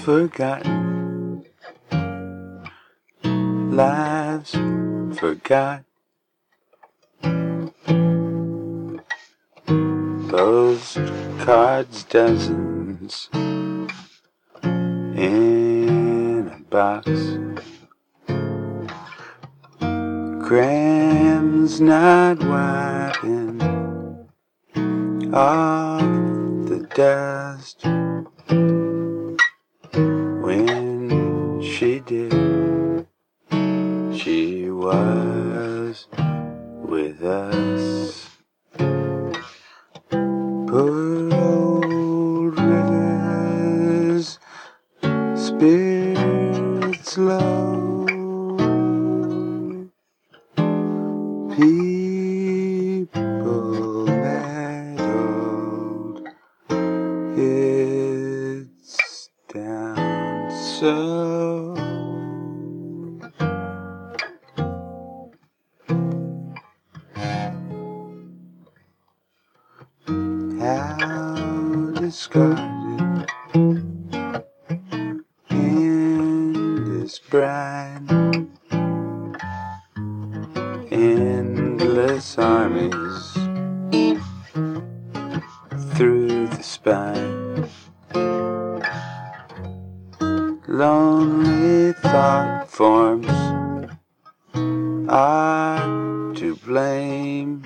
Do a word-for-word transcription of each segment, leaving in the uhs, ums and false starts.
forgotten, lives forgot. Postcards dozens in a box. Grams not wiping off the dust. When she did, she was with us. Put old rivers, spirits low. People meddled, it's down so. How discarded in this bright, endless armies through the spine. Lonely thought forms are to blame.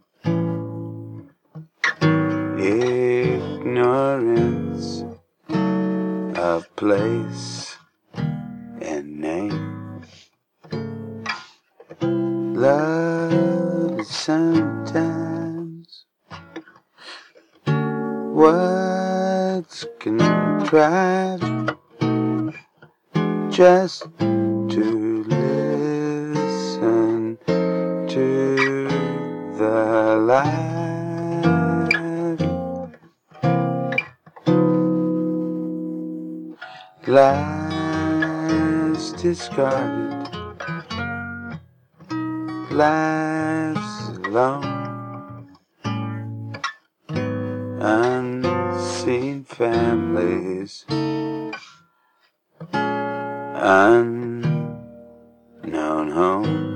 Ignorance of place and name. Love is sometimes what's contrived just to listen to the light. Lives discarded, lives alone, unseen families, unknown homes.